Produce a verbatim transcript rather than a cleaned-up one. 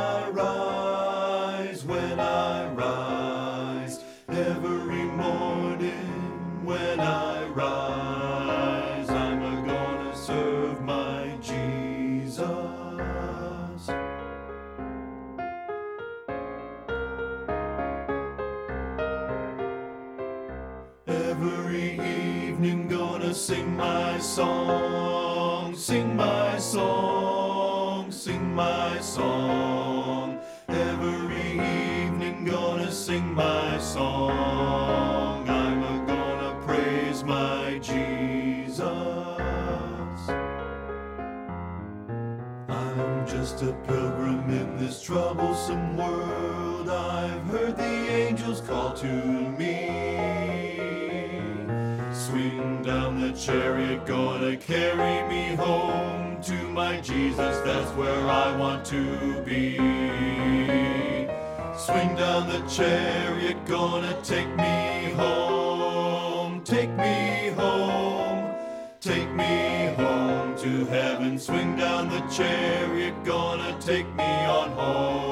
I rise, when I rise, every morning when I rise, I'm a gonna serve my Jesus. Every evening gonna sing my song, sing my song, sing my song. Every evening gonna sing my song. I'm a gonna praise my Jesus. I'm just a pilgrim in this troublesome world. I've heard the angels call to me. Swing down the chariot, gonna carry me home to my Jesus, that's where I want to be. Swing down the chariot, gonna take me home, take me home, take me home to heaven. Swing down the chariot, gonna take me on home.